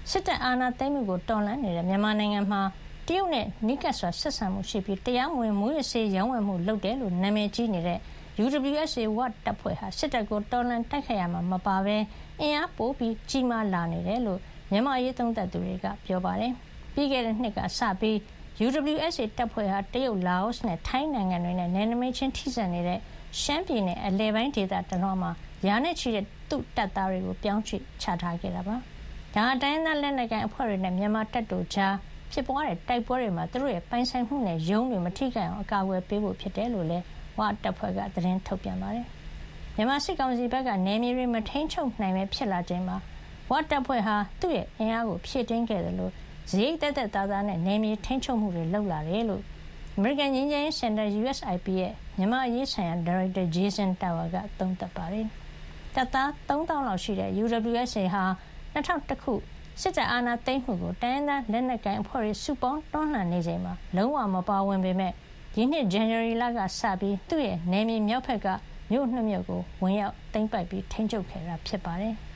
စစ်တပ်အာဏာသိမ်းမှုကိုတော်လှန်နေတဲ့မြန်မာနိုင်ငံမှာတရုတ်နဲ့နီးကပ်စွာဆက်ဆံမှုရှိပြီးတရားမဝင်မူးယစ်ဆေးရောင်းဝယ်မှုလုပ်တယ်လို့နာမည်ကြီးနေတဲ့ UWSA ဝတပ်ဖွဲ့ဟာစစ်တပ်ကိုတော်လှန်တိုက်ခိုက်ရမှာမပါဘဲအင်အားပိုပြီးကြီးမားလာနေတယ်လို့မြန်မာရေးသုံးသပ်သူတွေကပြောပါတယ်။ပြီးခဲ့တဲ့နှစ်ကစပြီး UWSA တပ်ဖွဲ့ဟာတရုတ်လာအိုနဲ့ထိုင်းနိုင်ငံတွေနဲ့နယ်နိမိတ်ချင်းထိစပ်နေတဲ့ရှမ်းပြည်နယ်အလယ်ပိုင်းဒေသတလွှားမှာရာနဲ့ချီတဲ့သူ့တပ်သားတွေကိုပြောင်းရွှေ့ချထားခဲ့တာပါ။ဒါဟာတိုင်းဒေသလက်နက်ကိုင်အဖွဲ့တွေနဲ့မြန်မာတပ်တို့ကြားဖြစ်ပွားတဲ့တိုက်ပွဲတွေမှာသူတို့ရဲ့ပိုင်ဆိုင်မှုနဲ့ရုံးတွေမထိခိုက်အောင်အကာအကွယ်ပေးဖို့ဖြစ်တယ်လို့လည်းဝတပ်ဖွဲ့ကသတင်းထုတ်ပြန်ပါတယ်။မြန်မာစစ်ကောင်စီဘက်ကနယ်မြေတွေမထိန်းချုပ်နိုင်ပဲဖြစ်လာချိန်မှာဝတပ်ဖွဲ့ဟာသူ့ရဲ့အင်အားကိုဖြည့်တင်းခဲ့တယ်လို့ဇိတ်သက်သာသာနဲ့နယ်မြေထိန်းချုပ်မှုတွေလုပ်လာတယ်လို့အမေရိကန်ငြိမ်းချမ်းရေးစင်တာ USIP ရဲ့မြန်မာအရေးဆိုင်ရာဒါရိုက်တာဂျေဆန်တာဝါကသုံးသပ်ပါတယ်။တပ်သား3000လောက်ရှိတဲ့ UWSA ဟာ2001ခုစစ်တပ်အာဏာသိမ်းမှုကိုတိုင်းဒေသလက်နက်ကိုင်အဖွဲ့တွေစုပေါင်းတွန်းလှန်နေချိန်မှာလုံးဝမပါဝင်ပေမဲ့ဒီနှစ်ဇန်နဝါရီလကစပြီးသူ့ရဲ့နယ်မြေမြောက်ဘက်ကမြို့2မြို့ကိုဝင်ရောက်သိမ်းပိုက်ပြီးထိန်းချုပ်ခဲ့တာဖြစ်ပါတယ်။